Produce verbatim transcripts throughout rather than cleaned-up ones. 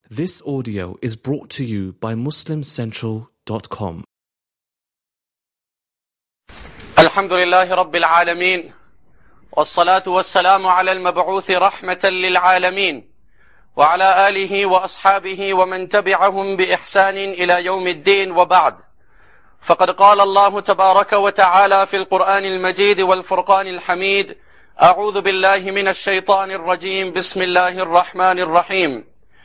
This audio is brought to you by muslim central dot com. الحمد لله رب العالمين والصلاة والسلام على المبعوث رحمة للعالمين وعلى آله وأصحابه ومن تبعهم بإحسان إلى يوم الدين وبعد. فقد قال الله تبارك وتعالى في القرآن المجيد والفرقان الحميد: أعوذ بالله من الشيطان الرجيم، بسم الله الرحمن الرحيم.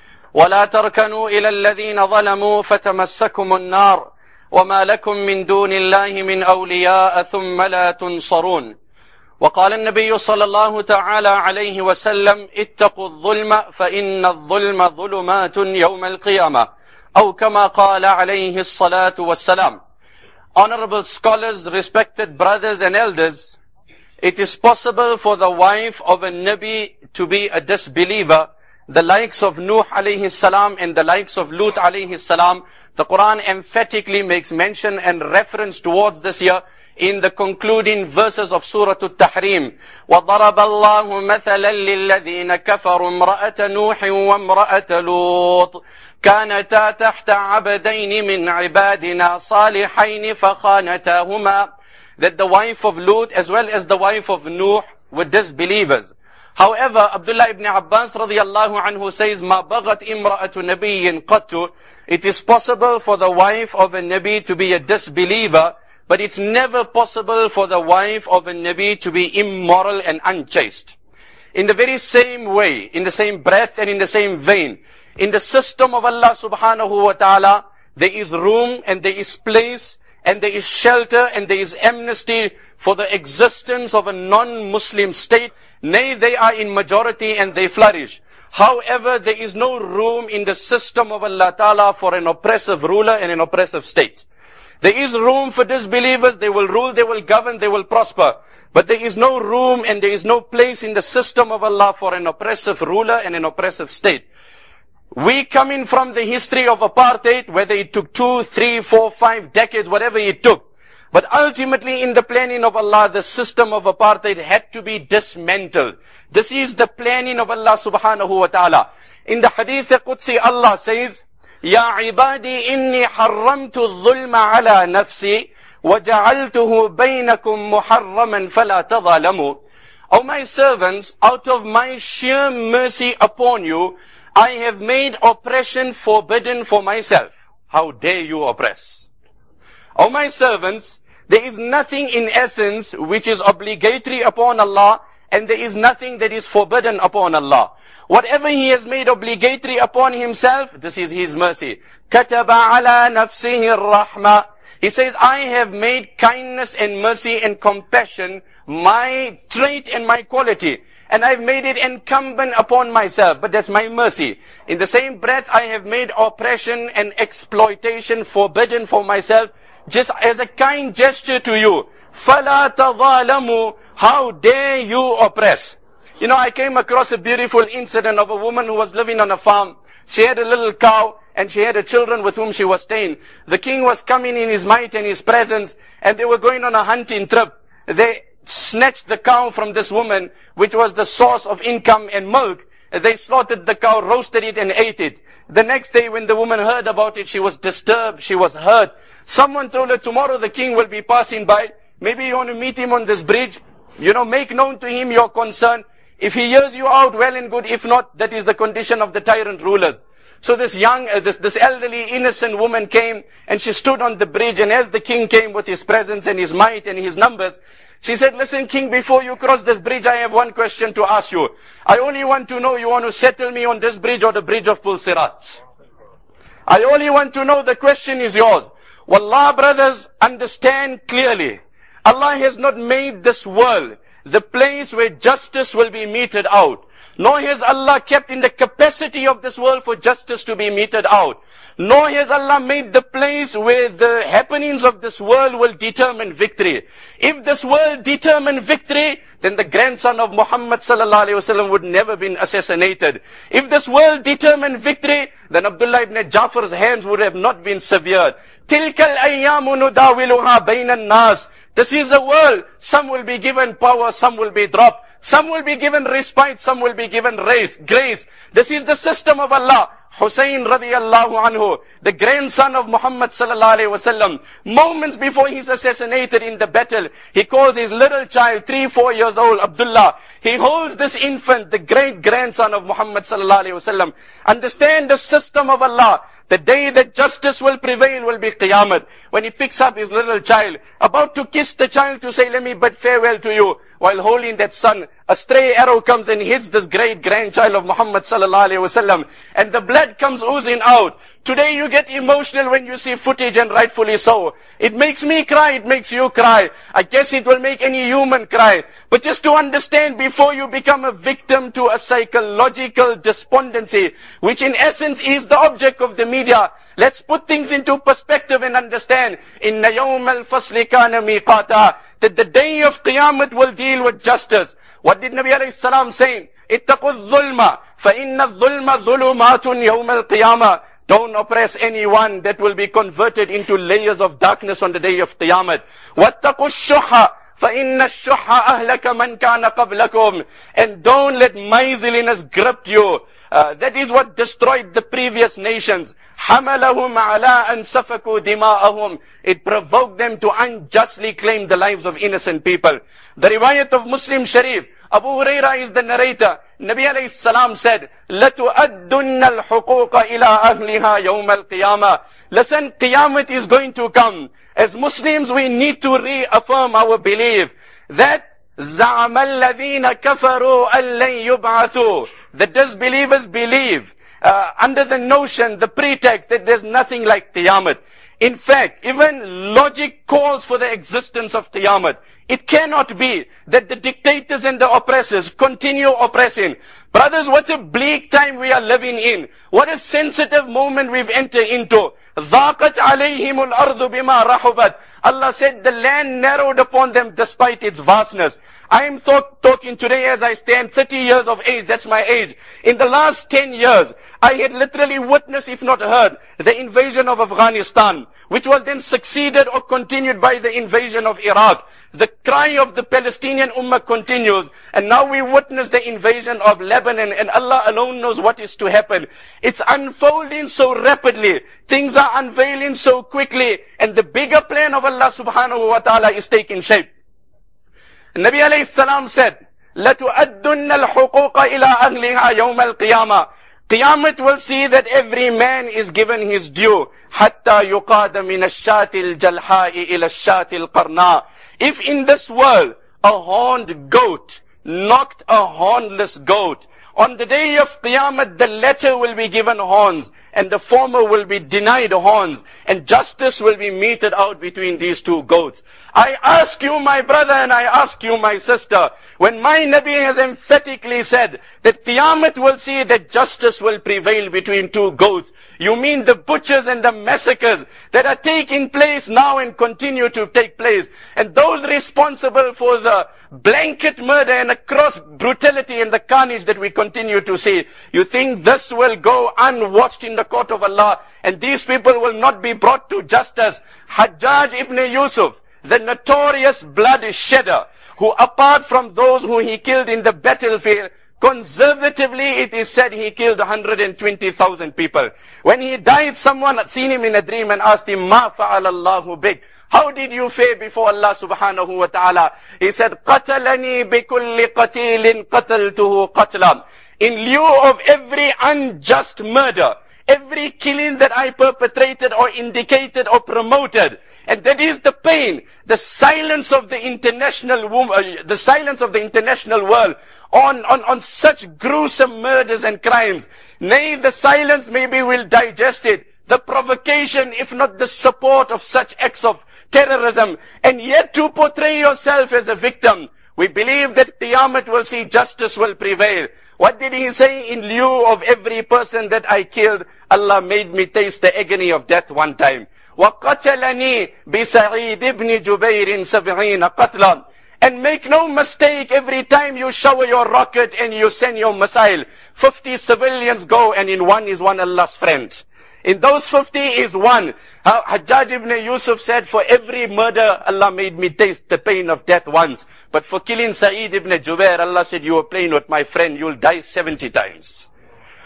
ولا تركنوا إلى الذين ظلموا فتمسكم النار وما لكم من دون الله من أولياء ثم لا تنصرون. وقال النبي صلى الله تعالى عليه وسلم: اتقوا الظلم فإن الظلم ظلمات يوم القيامة، أو كما قال عليه الصلاة والسلام. Honorable scholars, respected brothers and elders, it is possible for the wife of a Nabi to be a disbeliever, the likes of Nuh alayhi salam and the likes of Lut alayhi salam. The Quran emphatically makes mention and reference towards this here in the concluding verses of Surah At-Tahrim. وَضَرَبَ اللَّهُ مَثَلًا لِلَّذِينَ كَفَرُوا امْرَأَةَ نُوحٍ وَامْرَأَةَ لُوطٍ كانتا تحت عبدين من عبادنا صالحين فخانتاهما. That the wife of Lut as well as the wife of Nuh were disbelievers. However, Abdullah ibn Abbas radiyallahu anhu says, مَا بَغَتْ إِمْرَأَةُ نَبِيٍّ قَطُّ. It is possible for the wife of a Nabi to be a disbeliever, but it's never possible for the wife of a Nabi to be immoral and unchaste. In the very same way, in the same breath and in the same vein, in the system of Allah subhanahu wa ta'ala, there is room and there is place and there is shelter and there is amnesty for the existence of a non-Muslim state. Nay, they are in majority and they flourish. However, there is no room in the system of Allah ta'ala for an oppressive ruler and an oppressive state. There is room for disbelievers, they will rule, they will govern, they will prosper. But there is no room and there is no place in the system of Allah for an oppressive ruler and an oppressive state. We coming from the history of apartheid, whether it took two, three, four, five decades, whatever it took. But ultimately in the planning of Allah, the system of apartheid had to be dismantled. This is the planning of Allah subhanahu wa ta'ala. In the Hadith Qudsi, Allah says, Ya ibadi inni harramtu dhulma ala nafsi wa ja'altuhu baynakum muharraman fala tadhalamu. O my servants, out of my sheer mercy upon you, I have made oppression forbidden for myself. How dare you oppress? O my servants, there is nothing in essence which is obligatory upon Allah, and there is nothing that is forbidden upon Allah. Whatever He has made obligatory upon Himself, this is His mercy. كَتَبَ عَلَى نَفْسِهِ الرَّحْمَةِ. He says, I have made kindness and mercy and compassion my trait and my quality. And I've made it incumbent upon myself, but that's my mercy. In the same breath, I have made oppression and exploitation forbidden for myself, just as a kind gesture to you. فَلَا تَظَالَمُوا. How dare you oppress? You know, I came across a beautiful incident of a woman who was living on a farm. She had a little cow and she had a children with whom she was staying. The king was coming in his might and his presence, and they were going on a hunting trip. They snatched the cow from this woman, which was the source of income and milk. They slaughtered the cow, roasted it and ate it. The next day when the woman heard about it, she was disturbed, she was hurt. Someone told her, tomorrow the king will be passing by. Maybe you want to meet him on this bridge. You know, make known to him your concern. If he hears you out, well and good. If not, that is the condition of the tyrant rulers. So this young, uh, this, this elderly, innocent woman came and she stood on the bridge, and as the king came with his presence and his might and his numbers, she said, listen, king, before you cross this bridge, I have one question to ask you. I only want to know, you want to settle me on this bridge or the bridge of Pul Sirat? I only want to know, the question is yours. Wallah, brothers, understand clearly. Allah has not made this world the place where justice will be meted out. Nor has Allah kept in the capacity of this world for justice to be meted out. Nor has Allah made the place where the happenings of this world will determine victory. If this world determined victory, then the grandson of Muhammad sallallahu alaihi wasallam would never been assassinated. If this world determined victory, then Abdullah ibn Jafar's hands would have not been severed. Tilkal ayyamu nudawiluha bainan nas. This is a world. Some will be given power, some will be dropped. Some will be given respite, some will be given grace. Grace. This is the system of Allah. Hussein radiallahu anhu, the grandson of Muhammad sallallahu alayhi wasallam, moments before he's assassinated in the battle, he calls his little child, three, four years old, Abdullah. He holds this infant, the great grandson of Muhammad sallallahu alayhi wasallam. Understand the system of Allah. The day that justice will prevail will be Qiyamah. When he picks up his little child, about to kiss the child to say, let me bid farewell to you, while holding that son, a stray arrow comes and hits this great grandchild of Muhammad sallallahu alayhi wasallam, and the blood comes oozing out. Today you get emotional when you see footage, and rightfully so. It makes me cry, it makes you cry. I guess it will make any human cry. But just to understand, before you become a victim to a psychological despondency, which in essence is the object of the media, let's put things into perspective and understand. Inna yawm al-fasli kana miqata, that the day of Qiyamah will deal with justice. What did Nabi alayhi salam say? Ittaqu dhulma, fa inna dhulma dhulumatun yawm al-qiyamah. Don't oppress anyone, that will be converted into layers of darkness on the day of Qiyamah. Wattaqu shuha, فَإِنَّ الشُّحَّ أَهْلَكَ مَنْ كَانَ قَبْلَكُمْ. And don't let miserliness grip you. Uh, that is what destroyed the previous nations. حَمَلَهُمْ عَلَىٰ أَنْ سَفَكُوا دِمَاءَهُمْ. It provoked them to unjustly claim the lives of innocent people. The riwayat of Muslim Sharif, Abu Huraira is the narrator. Nabi alayhi salam said, لَتُؤَدُّنَّ الْحُقُوقَ إِلَىٰ أَهْلِهَا يَوْمَ الْقِيَامَةِ. Listen, Qiyamah is going to come. As Muslims, we need to reaffirm our belief that زَعَمَ الَّذِينَ كَفَرُوا أَن لَّن يُبْعَثُوا. The disbelievers believe uh, under the notion, the pretext that there's nothing like Qiyamah. In fact, even logic calls for the existence of Qiyamah. It cannot be that the dictators and the oppressors continue oppressing. Brothers, what a bleak time we are living in. What a sensitive moment we've entered into. ضَاقَتْ عَلَيْهِمُ الْأَرْضُ بِمَا رَحُبَتْ. Allah said the land narrowed upon them despite its vastness. I am talk, talking today as I stand, thirty years of age, that's my age. In the last ten years, I had literally witnessed, if not heard, the invasion of Afghanistan, which was then succeeded or continued by the invasion of Iraq. The cry of the Palestinian Ummah continues, and now we witness the invasion of Lebanon, and Allah alone knows what is to happen. It's unfolding so rapidly. Things are unveiling so quickly, and the bigger plan of Allah subhanahu wa ta'ala is taking shape. Nabi alayhi salam said, لَتُؤَدُّنَّ الْحُقُوقَ إِلَىٰ أَهْلِهَا يَوْمَ الْقِيَامَةِ. Qiyamah will see that every man is given his due. حَتَّى يُقَادَ مِنَ الشَّاةِ الْجَلْحَاءِ إِلَى الشَّاةِ الْقَرْنَاءِ. If in this world, a horned goat knocked a hornless goat, on the day of Qiyamah, the latter will be given horns, and the former will be denied horns, and justice will be meted out between these two goats. I ask you, my brother, and I ask you, my sister, when my Nabi has emphatically said that Qiyamah will see that justice will prevail between two goats, you mean the butchers and the massacres that are taking place now and continue to take place, and those responsible for the blanket murder and the gross brutality and the carnage that we continue to see. You think this will go unwatched in the court of Allah, and these people will not be brought to justice? Hajjaj ibn Yusuf, the notorious blood shedder, who apart from those who he killed in the battlefield, conservatively it is said he killed one hundred twenty thousand people. When he died, someone had seen him in a dream and asked him, Ma fa'ala Allahu bik? How did you fare before Allah subhanahu wa ta'ala? He said, قَتَلَنِي بِكُلِّ قَتِيلٍ قَتَلْتُهُ قَتْلًا. In lieu of every unjust murder, every killing that I perpetrated or indicated or promoted, and that is the pain, the silence of the international uh, the silence of the international world on, on, on such gruesome murders and crimes. Nay, the silence maybe will digest it, the provocation, if not the support of such acts of terrorism, and yet to portray yourself as a victim. We believe that Qiyamah will see justice will prevail. What did he say? In lieu of every person that I killed, Allah made me taste the agony of death one time. وَقَتَلَنِي بِسَعِيدِ بْنِ جُبَيْرٍ سَبْعِينَ قَتْلًا. And make no mistake, every time you shower your rocket and you send your missile, fifty civilians go, and in one is one Allah's friend. In those fifty is one. Hajjaj ibn Yusuf said, for every murder, Allah made me taste the pain of death once. But for killing Sa'id ibn Jubair, Allah said, you were playing with my friend, you'll die seventy times.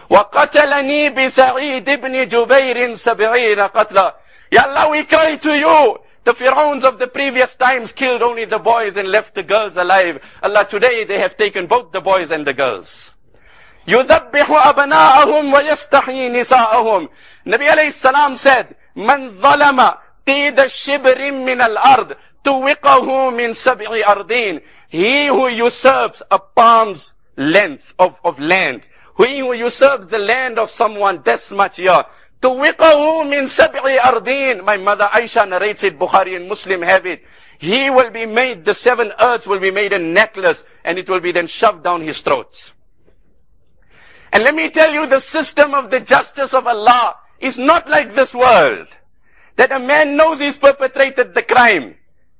وَقَتَلَنِي بِسَعِيدِ بْنِ جُبَيْرٍ سَبْعِينَ قَتْلًا. Ya Allah, we cry to you. The Fir'auns of the previous times killed only the boys and left the girls alive. Allah, today they have taken both the boys and the girls. يُذَبِّحُ أَبْنَاءَهُمْ وَيَسْتَحْيِي نِسَاءَهُمْ. Nabi alayhi salam said, مَنْ ظَلَمَ قِيدَ الشِّبْرٍ مِنَ الْأَرْضِ تُوِقَهُ مِنْ سَبْعِ أَرْضِينَ. He who usurps a palm's length of, of land, he who usurps the land of someone this much year, تُوِقَهُ مِنْ سَبْعِ أَرْضِينَ. My mother Aisha narrates it, Bukhari and Muslim have it. He will be made, the seven earths will be made a necklace, and it will be then shoved down his throat. And let me tell you, the system of the justice of Allah is not like this world. That a man knows he's perpetrated the crime.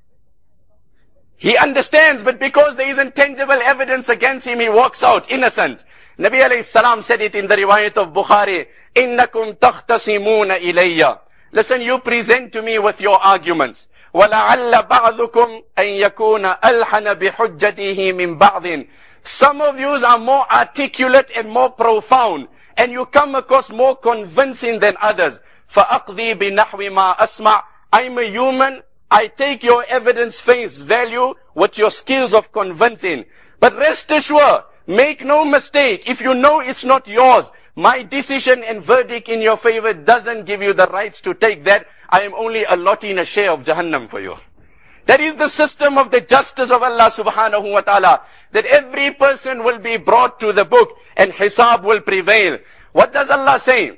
He understands, but because there isn't tangible evidence against him, he walks out innocent. Nabi alayhi salam said it in the riwayat of Bukhari, إِنَّكُمْ تَخْتَصِمُونَ إِلَيَّ. Listen, you present to me with your arguments. وَلَعَلَّ بَعْضُكُمْ أَن يَكُونَ أَلْحَنَ بِحُجَّتِهِ مِنْ بَعْضٍ. Some of you are more articulate and more profound, and you come across more convincing than others. فَأَقْضِي بِنَحْوِ مَا أَسْمَعْ. I'm a human. I take your evidence face value with your skills of convincing. But rest assured, make no mistake, if you know it's not yours, my decision and verdict in your favor doesn't give you the rights to take that. I am only allotting a share of Jahannam for you. That is the system of the justice of Allah subhanahu wa ta'ala. That every person will be brought to the book and hisab will prevail. What does Allah say?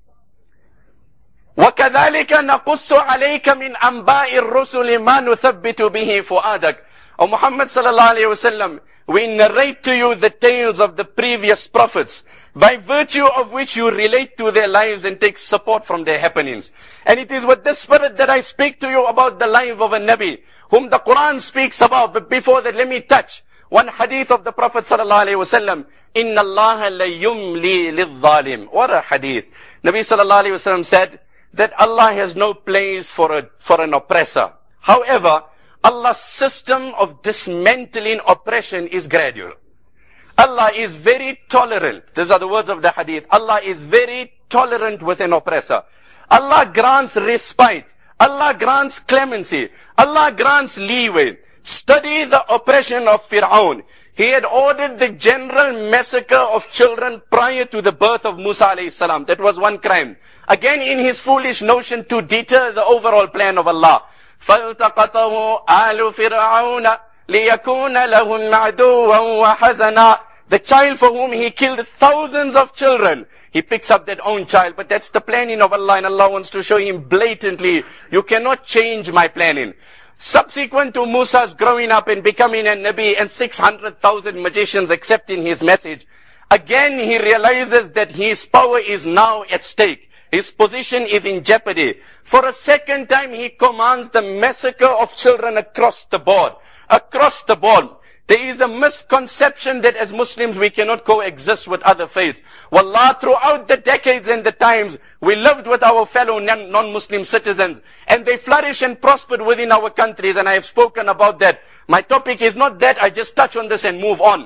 وَكَذَلِكَ نَقُصُّ عَلَيْكَ مِنْ أَنْبَاءِ الرُّسُلِ مَا نُثَبِّتُ بِهِ فُؤَادَكَ. O Muhammad sallallahu alayhi wa sallam, we narrate to you the tales of the previous prophets, by virtue of which you relate to their lives and take support from their happenings. And it is with this spirit that I speak to you about the life of a Nabi, whom the Quran speaks about. But before that, let me touch one hadith of the Prophet sallallahu alayhi wa sallam. إِنَّ اللَّهَ لَيُمْلِي لِلظَّالِمِ. What a hadith. Nabi sallallahu alayhi wa sallam said that Allah has no place for a, for an oppressor. However, Allah's system of dismantling oppression is gradual. Allah is very tolerant. These are the words of the hadith. Allah is very tolerant with an oppressor. Allah grants respite. Allah grants clemency. Allah grants leeway. Study the oppression of Fir'aun. He had ordered the general massacre of children prior to the birth of Musa alayhi salam. That was one crime. Again, in his foolish notion to deter the overall plan of Allah. فَالْتَقَطَهُ آلُ فِرْعَوْنَ لِيَكُونَ لَهُمْ عَدُوًّا وَحَزَنًا. The child for whom he killed thousands of children, he picks up that own child. But that's the planning of Allah, and Allah wants to show him blatantly, you cannot change my planning. Subsequent to Musa's growing up and becoming a Nabi and six hundred thousand magicians accepting his message, again he realizes that his power is now at stake. His position is in jeopardy. For a second time, he commands the massacre of children across the board. Across the board. There is a misconception that as Muslims we cannot coexist with other faiths. Wallah, throughout the decades and the times, we lived with our fellow non-Muslim citizens, and they flourished and prospered within our countries, and I have spoken about that. My topic is not that, I just touch on this and move on.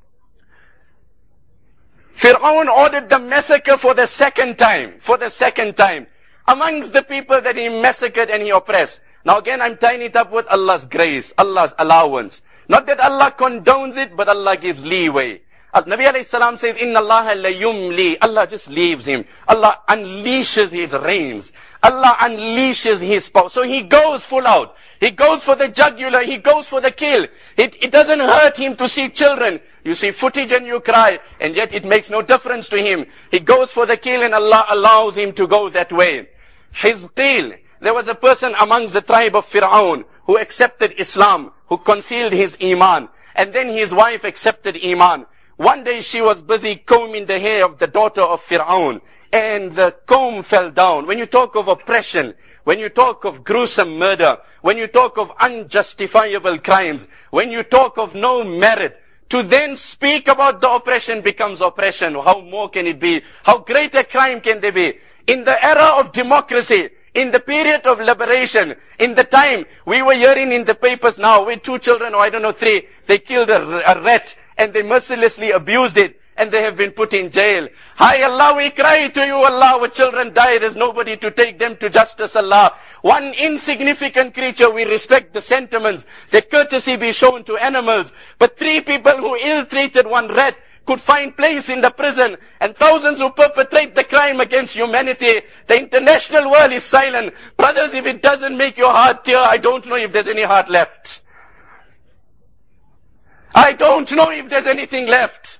Fir'aun ordered the massacre for the second time, for the second time, amongst the people that he massacred and he oppressed. Now again, I'm tying it up with Allah's grace, Allah's allowance. Not that Allah condones it, but Allah gives leeway. Nabi alayhi salam says, Inna Allah la yumli. Allah just leaves him. Allah unleashes his reins. Allah unleashes his power. So he goes full out. He goes for the jugular. He goes for the kill. It, it doesn't hurt him to see children. You see footage and you cry, and yet it makes no difference to him. He goes for the kill and Allah allows him to go that way. Hizqil. There was a person amongst the tribe of Fir'aun who accepted Islam, who concealed his iman. And then his wife accepted iman. One day she was busy combing the hair of the daughter of Fir'aun, and the comb fell down. When you talk of oppression, when you talk of gruesome murder, when you talk of unjustifiable crimes, when you talk of no merit, to then speak about the oppression becomes oppression. How more can it be? How great a crime can there be? In the era of democracy, in the period of liberation, in the time we were hearing in the papers now, with two children, or I don't know, three, they killed a, a rat, and they mercilessly abused it. and they have been put in jail. Hi Allah, we cry to you, Allah, our children die, there's nobody to take them to justice, Allah. One insignificant creature, we respect the sentiments, that courtesy be shown to animals. But three people who ill-treated one rat could find place in the prison, and thousands who perpetrate the crime against humanity. The international world is silent. Brothers, if it doesn't make your heart tear, I don't know if there's any heart left. I don't know if there's anything left.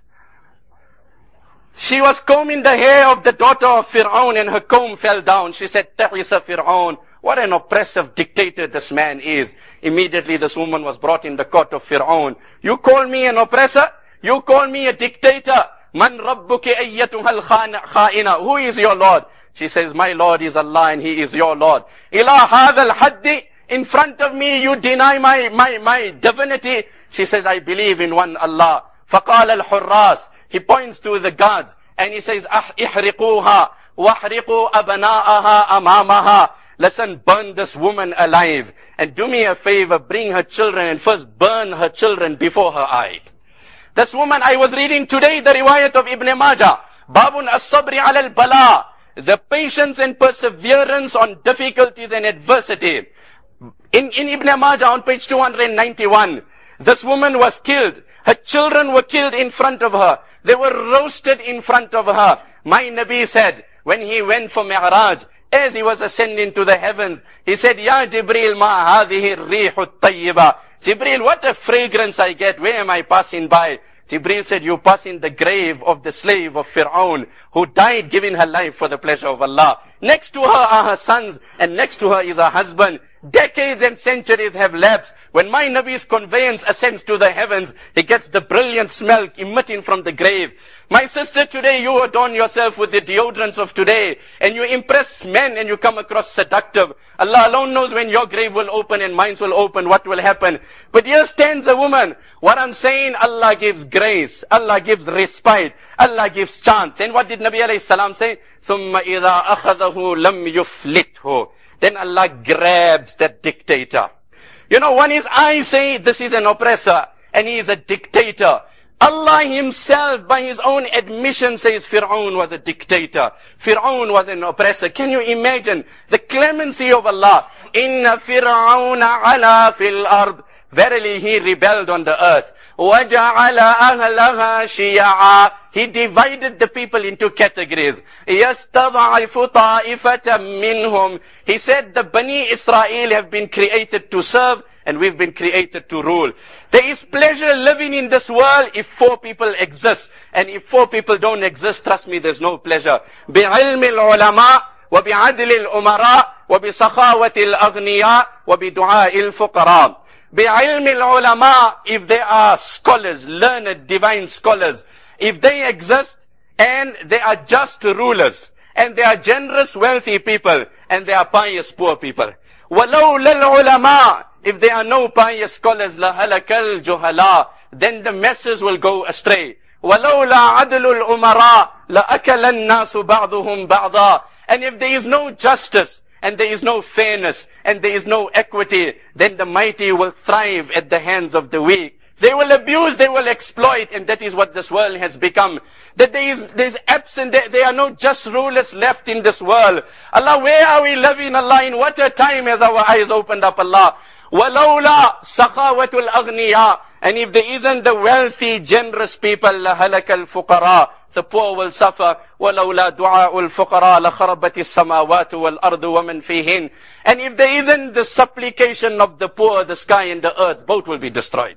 She was combing the hair of the daughter of Fir'aun, and her comb fell down. She said, Ta'isa Fir'aun, what an oppressive dictator this man is. Immediately this woman was brought in the court of Fir'aun. You call me an oppressor? You call me a dictator? Man rabbuki ayyatuha al-kha'ina. Who is your Lord? She says, my Lord is Allah and He is your Lord. Ila hadha al-haddi. In front of me you deny my, my, my divinity. She says, I believe in one Allah. فَقَالَ الْحُرَّاسِ. He points to the guards and he says, احرقوها واحرقوا أبناءها أمامها. Listen, burn this woman alive. And do me a favor, bring her children and first burn her children before her eye. This woman, I was reading today the riwayat of Ibn Majah. Babun as-sabri ala al-bala. The patience and perseverance on difficulties and adversity. In, in Ibn Majah on page two hundred ninety-one, this woman was killed. Her children were killed in front of her. They were roasted in front of her. My Nabi said, when he went for Mi'raj, as he was ascending to the heavens, he said, Ya Jibreel, ma hadhihi ar-rihu at-tayyiba. Jibreel, what a fragrance I get. Where am I passing by? Jibreel said, you pass in the grave of the slave of Fir'aun, who died giving her life for the pleasure of Allah. Next to her are her sons, and next to her is her husband. Decades and centuries have lapsed. When my Nabi's conveyance ascends to the heavens, he gets the brilliant smell emitting from the grave. My sister, today you adorn yourself with the deodorants of today, and you impress men and you come across seductive. Allah alone knows when your grave will open and mine will open, what will happen. But here stands a woman. What I'm saying, Allah gives grace. Allah gives respite. Allah gives chance. Then what did Nabi alayhi salam say? ثُمَّ إِذَا أَخَذَهُ لَمْ يُفْلِتْهُ. Then Allah grabs that dictator. You know, when his eyes say this is an oppressor and he is a dictator, Allah himself by his own admission says Fir'aun was a dictator. Fir'aun was an oppressor. Can you imagine the clemency of Allah? Inna Fir'auna ala fil ard. Verily he rebelled on the earth. وَجَعَلَ أَهْلَهَا شِيَعًا. He divided the people into categories. يَسْتَضْعِفُ طَائِفَةً مِّنْهُمْ. He said the Bani Israel have been created to serve and we've been created to rule. There is pleasure living in this world if four people exist. And if four people don't exist, trust me, there's no pleasure. بِعِلْمِ الْعُلَمَاءِ وَبِعَدْلِ الْأُمَرَاءِ وَبِسَخَاوَةِ الْأَغْنِيَاءِ وَبِدُعَاءِ الْفُقَرَاءِ. بِعِلْمِ الْعُلَمَاءِ. If they are scholars, learned, divine scholars, if they exist and they are just rulers, and they are generous, wealthy people, and they are pious, poor people. وَلَوْلَا الْعُلَمَاءِ. If there are no pious scholars, لَهَلَكَ الْجُهَلَاءِ. Then the masses will go astray. وَلَوْلَا عَدْلُ الْأُمَرَاءِ لَأَكَلَ النَّاسُ بَعْضُهُمْ بَعْضًا. And if there is no justice, and there is no fairness, and there is no equity, then the mighty will thrive at the hands of the weak. They will abuse, they will exploit, and that is what this world has become. That there is, there is absent, there, there are no just rulers left in this world. Allah, where are we living, Allah? In what a time has our eyes opened up, Allah? وَلَوْلَا سَخَاوَةُ الْأَغْنِيَاءِ. And if there isn't the wealthy, generous people, لَهَلَكَ الْفُقَرَاءِ. The poor will suffer. وَلَوْلَا دُعَاءُ الْفُقَرَاءِ لَخَرَبَتِ السَّمَاوَاتُ وَالْأَرْضُ وَمَنْ فِيهِنْ. And if there isn't the supplication of the poor, the sky and the earth, both will be destroyed.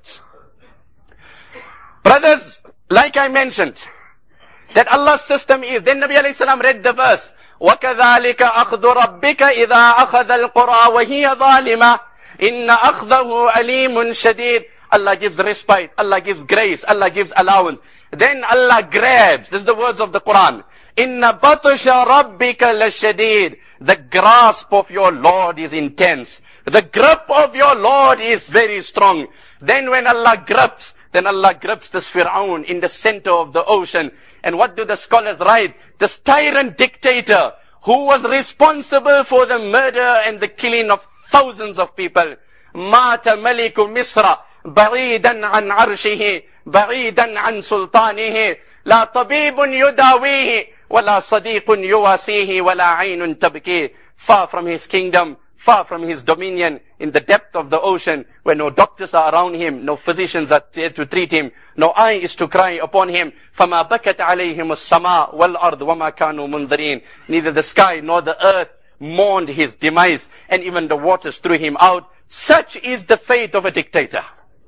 Brothers, like I mentioned, that Allah's system is, then Nabi alayhi salam read the verse, وَكَذَلِكَ أَخْذُ رَبِّكَ إِذَا أَخَذَ الْقُرَى وَهِيَ ظَالِمَةٌ إِنَّ أَخْذَهُ أَلِيمٌ شَدِيدٌ. Allah gives respite, Allah gives grace, Allah gives allowance. Then Allah grabs, this is the words of the Quran, إِنَّ بَطْشَ رَبِّكَ لَشَدِيدٌ. The grasp of your Lord is intense. The grip of your Lord is very strong. Then when Allah grips, then Allah grips this Fir'aun in the center of the ocean. And what do the scholars write? This tyrant dictator who was responsible for the murder and the killing of thousands of people. مَاتَ مَلِكُ مِصْرَ بَعِيدًا عَنْ عَرْشِهِ بَعِيدًا عَنْ سُلْطَانِهِ. لا طبيب يداويه ولا صديق يواسيه ولا عين تبكيه. Far from his kingdom, far from his dominion, in the depth of the ocean, where no doctors are around him, no physicians are there to treat him, no eye is to cry upon him. فَمَا بَكَتْ عَلَيْهِمُ السَّمَاءُ وَالْأَرْضُ وَمَا كَانُوا مُنذَرِينَ. Neither the sky nor the earth mourned his demise, and even the waters threw him out. Such is the fate of a dictator.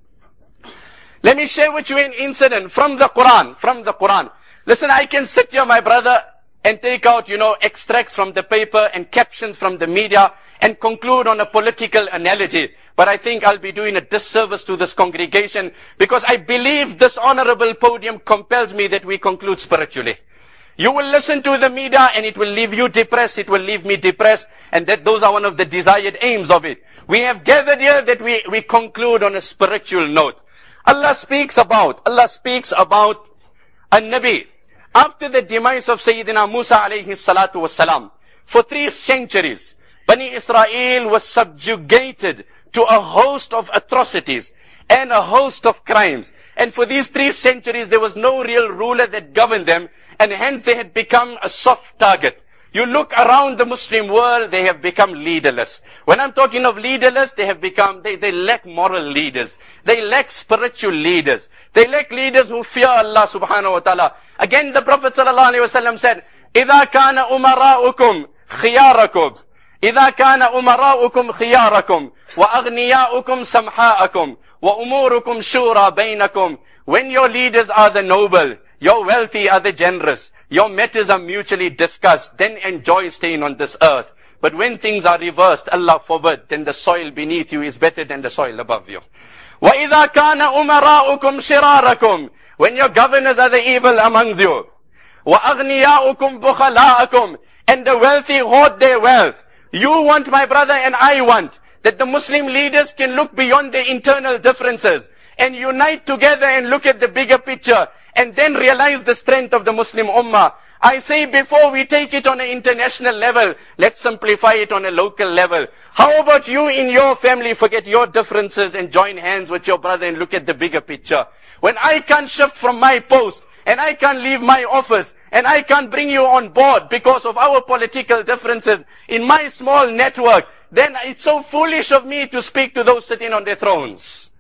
Let me share with you an incident from the Quran, from the Quran. Listen, I can sit here, my brother, and take out, you know, extracts from the paper and captions from the media and conclude on a political analogy. But I think I'll be doing a disservice to this congregation, because I believe this honorable podium compels me that we conclude spiritually. You will listen to the media and it will leave you depressed, it will leave me depressed, and that those are one of the desired aims of it. We have gathered here that we, we conclude on a spiritual note. Allah speaks about, Allah speaks about a Nabi. After the demise of Sayyidina Musa alayhi salatu wasalam, for three centuries, Bani Israel was subjugated to a host of atrocities and a host of crimes. And for these three centuries, there was no real ruler that governed them, and hence they had become a soft target. You look around the Muslim world, they have become leaderless. When I'm talking of leaderless, they have become, they, they lack moral leaders. They lack spiritual leaders. They lack leaders who fear Allah subhanahu wa ta'ala. Again, the Prophet sallallahu alayhi wa sallam said, إِذَا كَانَ أُمَرَاؤُكُمْ خِيَارَكُمْ إِذَا كَانَ أُمَرَاؤُكُمْ خِيَارَكُمْ وَأَغْنِيَاؤُكُمْ سَمْحَاءَكُمْ وَأُمُورُكُمْ شُورَى بَيْنَكُمْ. When your leaders are the noble, your wealthy are the generous, your matters are mutually discussed, then enjoy staying on this earth. But when things are reversed, Allah forbid, then the soil beneath you is better than the soil above you. وَإِذَا كَانَ أُمَرَاؤُكُمْ شِرَارَكُمْ. When your governors are the evil amongst you. وَأَغْنِيَاؤُكُمْ بُخَلَاءَكُمْ. And the wealthy hoard their wealth. You want, my brother, and I want, that the Muslim leaders can look beyond their internal differences and unite together and look at the bigger picture, and then realize the strength of the Muslim Ummah. I say, before we take it on an international level, let's simplify it on a local level. How about you in your family forget your differences and join hands with your brother and look at the bigger picture? When I can't shift from my post, and I can't leave my office, and I can't bring you on board because of our political differences in my small network, then it's so foolish of me to speak to those sitting on their thrones.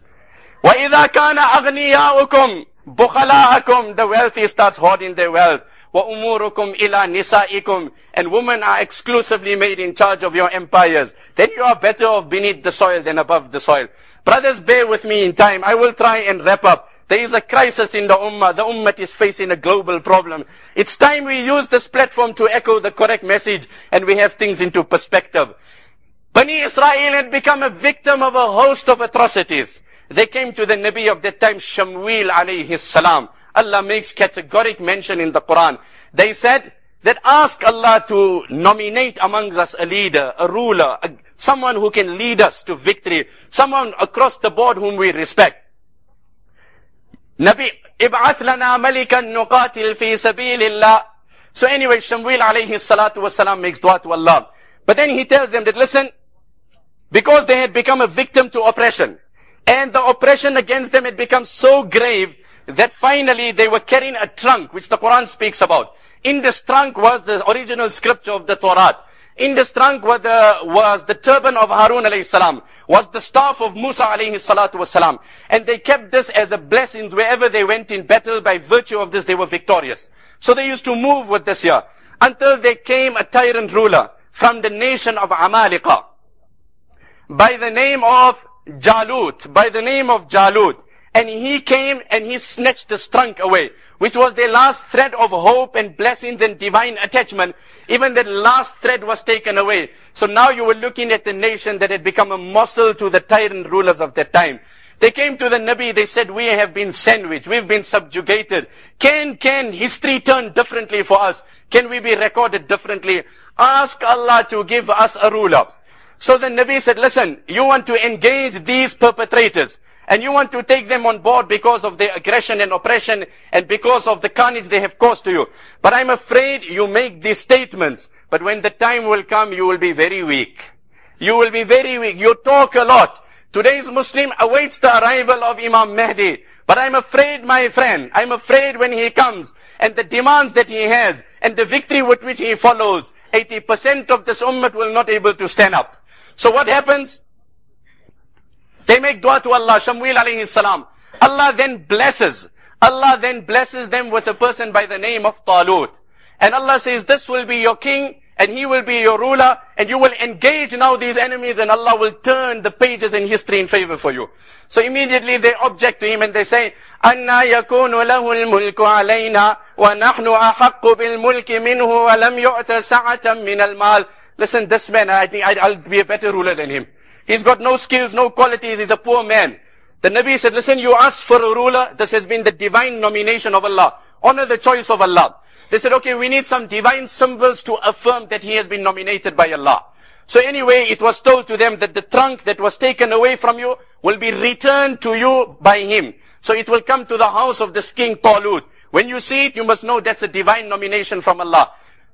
وَإِذَا كَانَ أَغْنِيَاؤُكُمْ بُخَلَاءَكُمْ. The wealthy starts hoarding their wealth. وَأُمُورُكُمْ إِلَى نِسَائِكُمْ. And women are exclusively made in charge of your empires. Then you are better off beneath the soil than above the soil. Brothers, bear with me in time. I will try and wrap up. There is a crisis in the Ummah. The Ummah is facing a global problem. It's time we use this platform to echo the correct message and we have things into perspective. Bani Israel had become a victim of a host of atrocities. They came to the Nabi of that time, Shamwil alayhi salam. Allah makes categoric mention in the Quran. They said that ask Allah to nominate amongst us a leader, a ruler, a, someone who can lead us to victory, someone across the board whom we respect. Nabi, ib'ath lana malikan nuqatil fi sabilillah. So anyway, Shamwil alayhi salatu wasalam makes dua to Allah. But then he tells them that, listen, because they had become a victim to oppression, and the oppression against them had become so grave that finally they were carrying a trunk, which the Quran speaks about. In this trunk was the original scripture of the Torah. In this trunk was the, was the turban of Harun alayhi salam, was the staff of Musa alayhi salatu wasalam. And they kept this as a blessing wherever they went in battle. By virtue of this, they were victorious. So they used to move with this here, until there came a tyrant ruler from the nation of Amalika, by the name of Jalut, by the name of Jalut. And he came and he snatched this trunk away, which was their last thread of hope and blessings and divine attachment. Even that last thread was taken away. So now you were looking at the nation that had become a morsel to the tyrant rulers of that time. They came to the Nabi, they said, we have been sandwiched, we've been subjugated. Can, can history turn differently for us? Can we be recorded differently? Ask Allah to give us a ruler. So the Nabi said, listen, you want to engage these perpetrators, and you want to take them on board because of their aggression and oppression, and because of the carnage they have caused to you. But I'm afraid you make these statements, but when the time will come, you will be very weak. You will be very weak. You talk a lot. Today's Muslim awaits the arrival of Imam Mahdi. But I'm afraid, my friend, I'm afraid when he comes and the demands that he has and the victory with which he follows, eighty percent of this ummah will not able to stand up. So what happens? They make dua to Allah, Shamwil alayhi salam. Allah then blesses. Allah then blesses them with a person by the name of Talut. And Allah says, this will be your king, and he will be your ruler, and you will engage now these enemies, and Allah will turn the pages in history in favor for you. So immediately they object to him, and they say, أَنَّا يَكُونُ لَهُ الْمُلْكُ عَلَيْنَا وَنَحْنُ أَحَقُّ بِالْمُلْكِ مِنْهُ وَلَمْ يُعْتَ سَعَةً مِنَ الْمَالِ. Listen, this man, I think I'll be a better ruler than him. He's got no skills, no qualities, he's a poor man. The Nabi said, listen, you asked for a ruler, this has been the divine nomination of Allah. Honor the choice of Allah. They said, okay, we need some divine symbols to affirm that he has been nominated by Allah. So anyway, it was told to them that the trunk that was taken away from you will be returned to you by him. So it will come to the house of this king Talut. When you see it, you must know that's a divine nomination from Allah.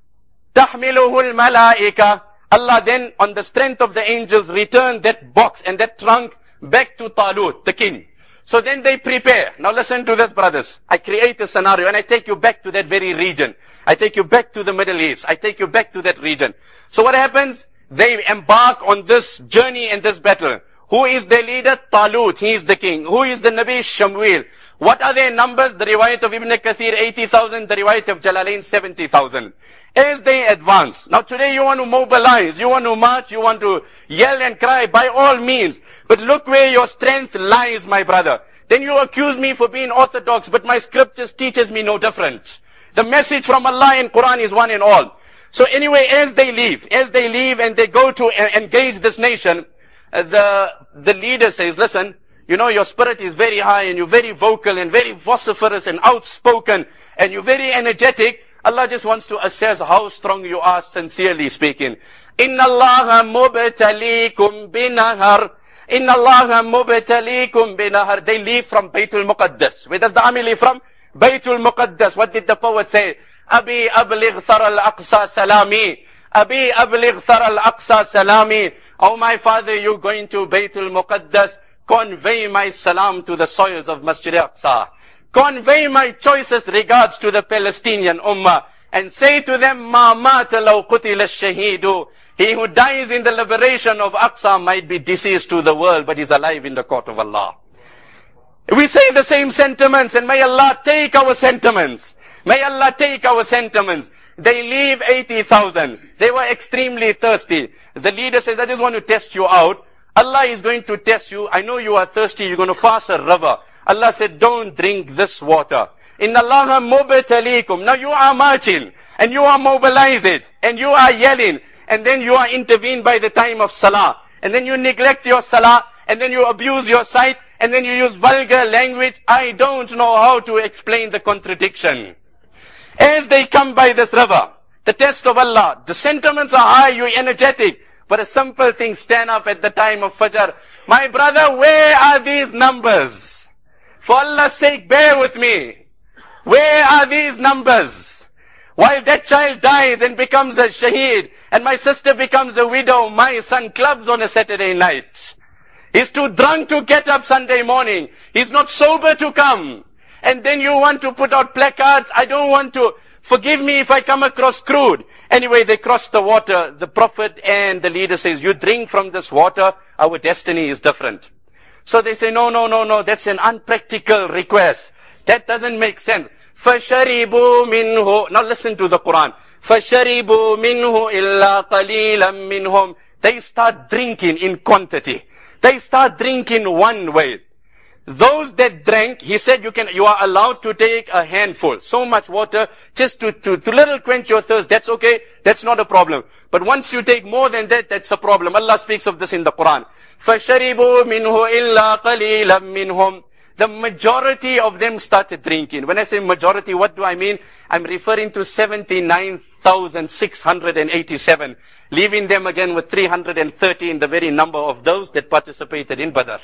تَحْمِلُهُ الْمَلَائِكَةِ. Allah then, on the strength of the angels, returned that box and that trunk back to Talut, the king. So then they prepare. Now listen to this, brothers. I create a scenario and I take you back to that very region. I take you back to the Middle East. I take you back to that region. So what happens? They embark on this journey and this battle. Who is their leader? Talut. He is the king. Who is the Nabi? Shamwil. What are their numbers? The riwayat of Ibn Kathir, eighty thousand. The riwayat of Jalalain, seventy thousand. As they advance. Now today you want to mobilize, you want to march, you want to yell and cry, by all means. But look where your strength lies, my brother. Then you accuse me for being orthodox, but my scriptures teaches me no different. The message from Allah in Quran is one and all. So anyway, as they leave, as they leave and they go to engage this nation, the, the leader says, listen, you know, your spirit is very high and you're very vocal and very vociferous and outspoken and you're very energetic. Allah just wants to assess how strong you are, sincerely speaking. Inna Allaha mubtalikum binahar. Inna Allaha mubtalikum binahar. They leave from Baytul Muqaddas. Where does the army leave from? Baytul Muqaddas. What did the poet say? Abi abligh thara al-aqsa salami. Abi abligh thara al-aqsa salami. Oh my father, you're going to Baytul Muqaddas. Convey my salam to the soils of Masjid al-Aqsa. Convey my choicest regards to the Palestinian Ummah and say to them, Ma mata law qutil ash-shaheedu. He who dies in the liberation of Aqsa might be deceased to the world, but is alive in the court of Allah. We say the same sentiments, and may Allah take our sentiments. May Allah take our sentiments. They leave eighty thousand. They were extremely thirsty. The leader says, I just want to test you out. Allah is going to test you. I know you are thirsty. You're going to pass a river. Allah said, don't drink this water. Inna Allaha mubtalikum. Now you are marching and you are mobilizing and you are yelling and then you are intervened by the time of salah and then you neglect your salah and then you abuse your sight and then you use vulgar language. I don't know how to explain the contradiction. As they come by this river, the test of Allah, the sentiments are high, you're energetic. But a simple thing, stand up at the time of Fajr. My brother, where are these numbers? For Allah's sake, bear with me. Where are these numbers? While that child dies and becomes a shaheed, and my sister becomes a widow, my son clubs on a Saturday night. He's too drunk to get up Sunday morning. He's not sober to come. And then you want to put out placards. I don't want to. Forgive me if I come across crude. Anyway, they cross the water. The Prophet and the leader says, you drink from this water, our destiny is different. So they say, no, no, no, no, that's an unpractical request. That doesn't make sense. فَشَرِبُوا مِنْهُ. Now listen to the Quran. فَشَرِبُوا مِنْهُ إِلَّا قَلِيلًا مِنْهُمْ. They start drinking in quantity. They start drinking one way. Those that drank, he said you can, you are allowed to take a handful, so much water, just to, to, to little quench your thirst. That's okay. That's not a problem. But once you take more than that, that's a problem. Allah speaks of this in the Quran. فَشَرِبُوا مِنْهُ إِلَّا قَلِيلًا مِنْهُمْ. The majority of them started drinking. When I say majority, what do I mean? I'm referring to seventy-nine thousand six hundred eighty-seven, leaving them again with three hundred thirteen, the very number of those that participated in Badr.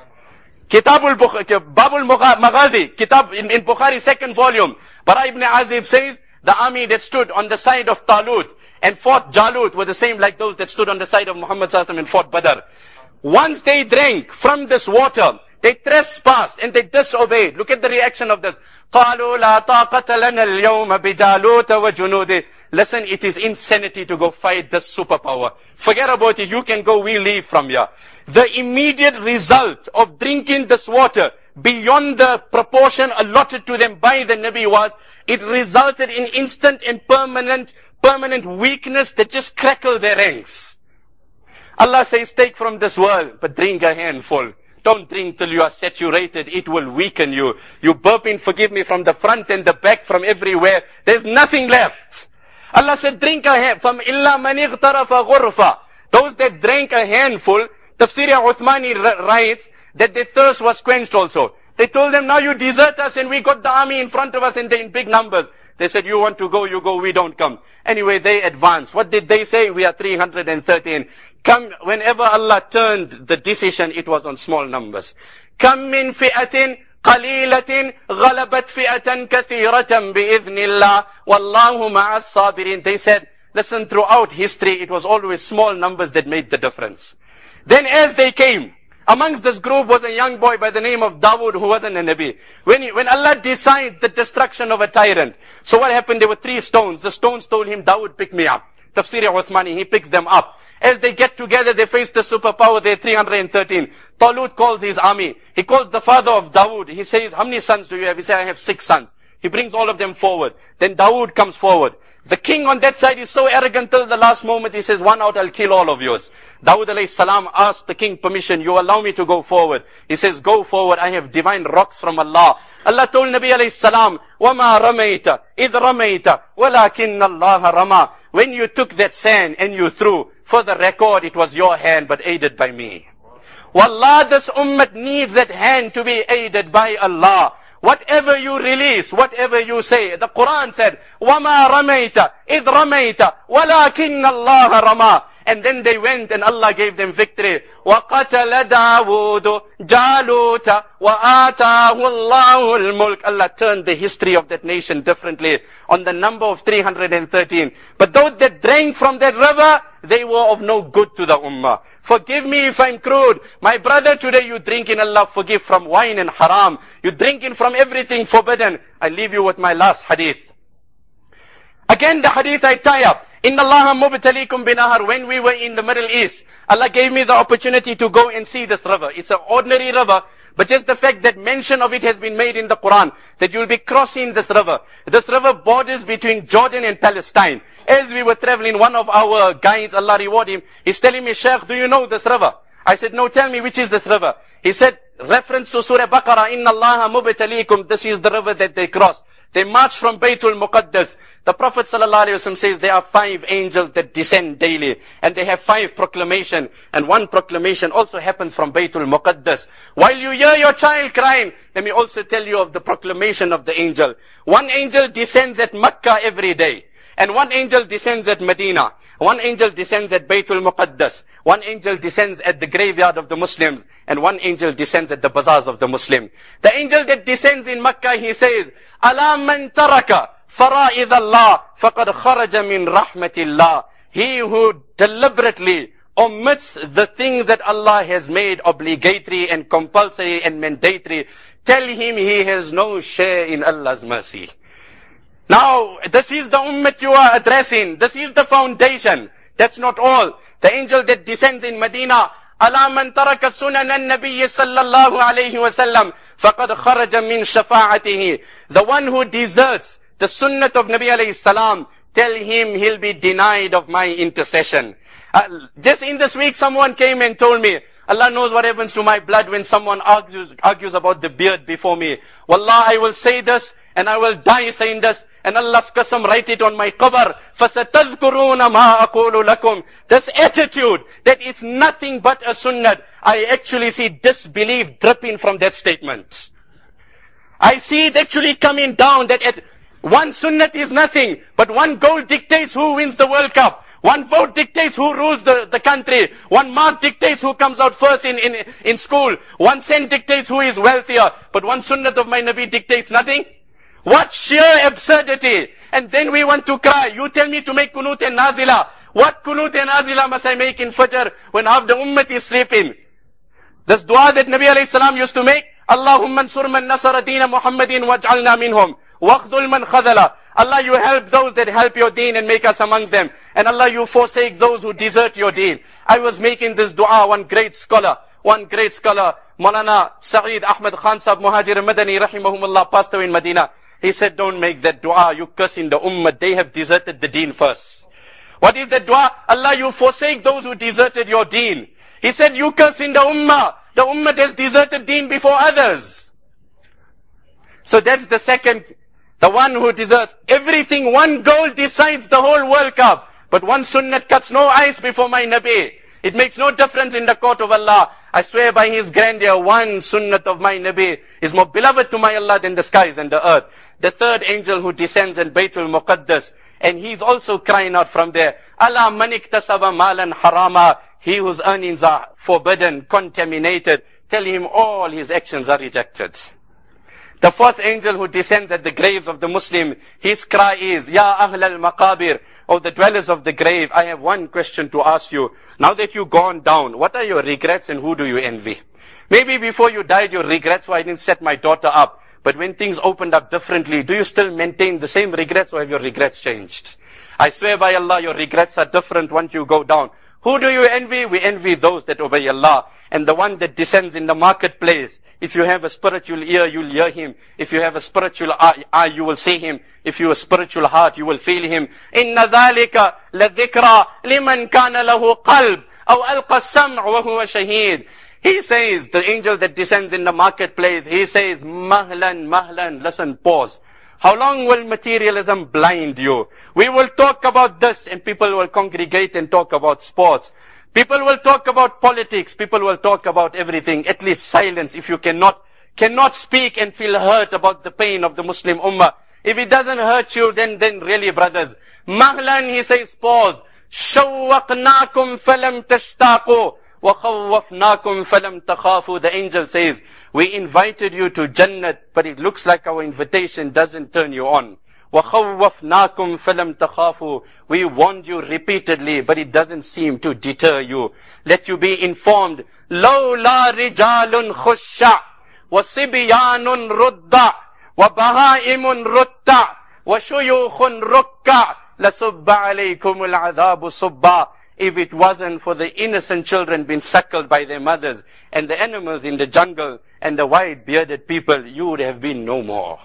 Kitabul Babul Maghazi, Kitab in, in Bukhari, second volume. Bara ibn Azib says, the army that stood on the side of Talut and fought Jalut were the same like those that stood on the side of Muhammad sallallahu alaihi wasallam and fought Badr. Once they drank from this water, they trespassed and they disobeyed. Look at the reaction of this. قَالُوا لَا طَاقَةَ لَنَا الْيَوْمَ بِجَالُوتَ وَجُنُودِهِ. Listen, it is insanity to go fight this superpower. Forget about it. You can go, we leave from here. The immediate result of drinking this water beyond the proportion allotted to them by the Nabi was, it resulted in instant and permanent, permanent weakness that just crackled their ranks. Allah says, take from this world, but drink a handful. Don't drink till you are saturated. It will weaken you. You burping, forgive me, from the front and the back, from everywhere. There's nothing left. Allah said, drink a handful. From illa man ightarafa ghurfa. Those that drank a handful, Tafsir Uthmani writes that their thirst was quenched also. They told them, now you desert us and we got the army in front of us and they're in big numbers. They said, you want to go, you go, we don't come. Anyway, they advanced. What did they say? We are three hundred thirteen. Come, whenever Allah turned the decision, it was on small numbers. Kam min fi'atin qalilatin ghalabat fi'atan kathiratan bi'idhnillah wallahu ma'as sabirin. They said, listen, throughout history, it was always small numbers that made the difference. Then as they came, amongst this group was a young boy by the name of Dawood who wasn't a Nabi. When, he, when Allah decides the destruction of a tyrant, so what happened? There were three stones. The stones told him, Dawood, pick me up. Tafsir Uthmani, he picks them up. As they get together, they face the superpower, they're three hundred thirteen. Talut calls his army. He calls the father of Dawood. He says, how many sons do you have? He says, I have six sons. He brings all of them forward. Then Dawood comes forward. The king on that side is so arrogant till the last moment. He says, one out, I'll kill all of yours. Dawood alayhi salam asked the king permission. You allow me to go forward. He says, go forward. I have divine rocks from Allah. Allah told Nabi alayhi salam, وَمَا رَمَيْتَ إِذْ رَمَيْتَ وَلَكِنَّ اللَّهَ رَمَى. When you took that sand and you threw, for the record, it was your hand, but aided by me. Wallah, this ummah needs that hand to be aided by Allah. Whatever you release, whatever you say, the Quran said, وَمَا رَمَيْتَ إِذْ رَمَيْتَ وَلَكِنَّ اللَّهَ رَمَى. And then they went and Allah gave them victory. وَقَتَلَ دَاوُودُ جَالُوتَ وَآتَاهُ اللَّهُ الْمُلْكَ. Allah turned the history of that nation differently on the number of three hundred thirteen. But those that drank from that river, they were of no good to the ummah. Forgive me if I'm crude. My brother, today you drinking, Allah forgive, from wine and haram. You drinking from everything forbidden. I leave you with my last hadith. Again, the hadith I tie up. Inna Allaha mubtalikum binahar. When we were in the Middle East, Allah gave me the opportunity to go and see this river. It's an ordinary river, but just the fact that mention of it has been made in the Quran, that you'll be crossing this river. This river borders between Jordan and Palestine. As we were traveling, one of our guides, Allah reward him, he's telling me, Shaykh, do you know this river? I said, no, tell me, which is this river? He said, reference to Surah Baqarah, Inna Allaha mubtalikum. This is the river that they crossed. They marched from Baytul Muqaddas. The Prophet ﷺ says there are five angels that descend daily. And they have five proclamation. And one proclamation also happens from Baytul Muqaddas. While you hear your child crying, let me also tell you of the proclamation of the angel. One angel descends at Makkah every day. And one angel descends at Medina. One angel descends at Baytul Muqaddas. One angel descends at the graveyard of the Muslims. And one angel descends at the bazaars of the Muslim. The angel that descends in Makkah, he says, Ala man taraka fara'id Allah faqad kharaja min rahmatillah. He who deliberately omits the things that Allah has made obligatory and compulsory and mandatory, tell him he has no share in Allah's mercy. Now, this is the ummah you are addressing. This is the foundation. That's not all. The angel that descends in Medina, Ala man taraka sunan an-nabiy sallallahu alayhi wa sallam, faqad kharaja min shafa'atihi. The one who deserts the sunnat of Nabi alayhi salam, tell him he'll be denied of my intercession. Uh, just in this week, someone came and told me, Allah knows what happens to my blood when someone argues, argues about the beard before me. Wallah, I will say this, and I will die saying this, and Allah's qasam, write it on my qabr. فَسَتَذْكُرُونَ مَا أَقُولُ لَكُمْ. This attitude, that it's nothing but a sunnah, I actually see disbelief dripping from that statement. I see it actually coming down, that at one sunnah is nothing, but one goal dictates who wins the World Cup. One vote dictates who rules the, the country. One mark dictates who comes out first in, in, in school. One cent dictates who is wealthier. But one sunnah of my Nabi dictates nothing. What sheer absurdity. And then we want to cry. You tell me to make kunut and nazila. What kunut and nazila must I make in Fajr when half the ummah is sleeping? This dua that Nabi alayhi salam used to make, Allahumma ansur man nasara deena Muhammadin waj'alna minhum. Waqdul man khadala. Allah, you help those that help your deen and make us amongst them. And Allah, you forsake those who desert your deen. I was making this dua, one great scholar, one great scholar, Maulana Sa'id Ahmad Khan Sahib Muhajir Madani rahimahumullah, passed away in Medina. He said, don't make that dua, you curse in the ummah, they have deserted the deen first. What is that dua? Allah, you forsake those who deserted your deen. He said, you curse in the ummah, the ummah has deserted deen before others. So that's the second, the one who deserts everything. One goal decides the whole World Cup, but one sunnat cuts no ice before my Nabi. It makes no difference in the court of Allah. I swear by His grandeur, one sunnat of my Nabi is more beloved to my Allah than the skies and the earth. The third angel who descends in Baytul Muqaddas, and he's also crying out from there, Allah man iktasaba malan harama, he whose earnings are forbidden, contaminated, tell him all his actions are rejected. The fourth angel who descends at the graves of the Muslim, his cry is, Ya Ahl al-Maqabir, O the dwellers of the grave, I have one question to ask you. Now that you've gone down, what are your regrets and who do you envy? Maybe before you died, your regrets were I didn't set my daughter up. But when things opened up differently, do you still maintain the same regrets or have your regrets changed? I swear by Allah, your regrets are different once you go down. Who do you envy? We envy those that obey Allah. And the one that descends in the marketplace, if you have a spiritual ear, you'll hear him. If you have a spiritual eye, you will see him. If you have a spiritual heart, you will feel him. إِنَّ ذَلِكَ لَذِكْرَى لِمَنْ كَانَ لَهُ قَلْبٌ أَوْ أَلْقَى السَّمْعَ وَهُوَ شَهِيدٌ. He says, the angel that descends in the marketplace, he says, Mahlan, Mahlan, listen, pause. How long will materialism blind you? We will talk about this and people will congregate and talk about sports. People will talk about politics. People will talk about everything. At least silence if you cannot, cannot speak and feel hurt about the pain of the Muslim Ummah. If it doesn't hurt you, then, then really brothers. Mahlan, he says, pause. Shawwaqnakum falam tashtaqu. وَخَوَّفْنَاكُمْ فَلَمْ تَخَافُوا. The angel says, we invited you to Jannat, but it looks like our invitation doesn't turn you on. وَخَوَّفْنَاكُمْ فَلَمْ تَخَافُوا. We warned you repeatedly, but it doesn't seem to deter you. Let you be informed. لَوْلَا رِجَالٌ خُشَّعْ وَصِبْيَانٌ رُدَّعْ وَبَهَائِمٌ رُتَّعْ وَشُيُوخٌ رُكَّعْ لَسُبَّ عَلَيْكُمُ الْعَذَابُ صُبَّعْ. If it wasn't for the innocent children being suckled by their mothers and the animals in the jungle and the white bearded people, you would have been no more.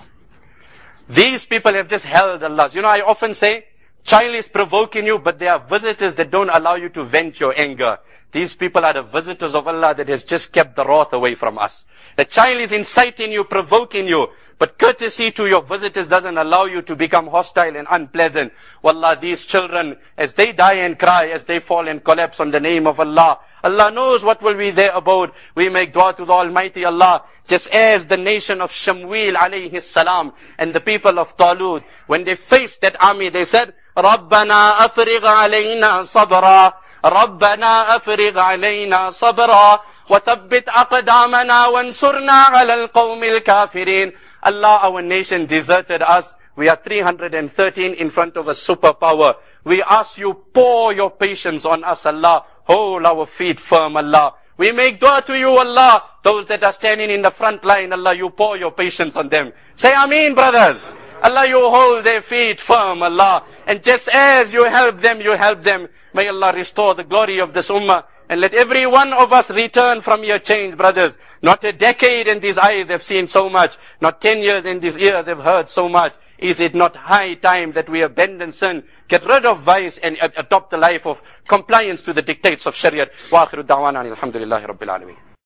These people have just held Allah's. You know, I often say, child is provoking you, but there are visitors that don't allow you to vent your anger. These people are the visitors of Allah that has just kept the wrath away from us. The child is inciting you, provoking you, but courtesy to your visitors doesn't allow you to become hostile and unpleasant. Wallah, these children, as they die and cry, as they fall and collapse on the name of Allah, Allah knows what will be their abode. We make dua to the Almighty Allah, just as the nation of Shamwil alayhi salam and the people of Talut, when they faced that army, they said, رَبَّنَا أَفْرِغْ عَلَيْنَا صَبْرًا رَبَّنَا أَفْرِغْ عَلَيْنَا صَبْرًا وَثَبِّتْ أَقْدَامَنَا وَانْصُرْنَا عَلَى الْقَوْمِ الْكَافِرِينَ. Allah, our nation deserted us. We are three hundred thirteen in front of a superpower. We ask you, pour your patience on us, Allah. Hold our feet firm, Allah. We make dua to you, Allah. Those that are standing in the front line, Allah, you pour your patience on them. Say Ameen, brothers. Allah, you hold their feet firm, Allah. And just as you help them, you help them. May Allah restore the glory of this ummah. And let every one of us return from your change, brothers. Not a decade and these eyes have seen so much. Not ten years and these ears have heard so much. Is it not high time that we abandon sin, get rid of vice and adopt the life of compliance to the dictates of Shariat? Wa akhiru da'wana alhamdulillahi rabbil alameen.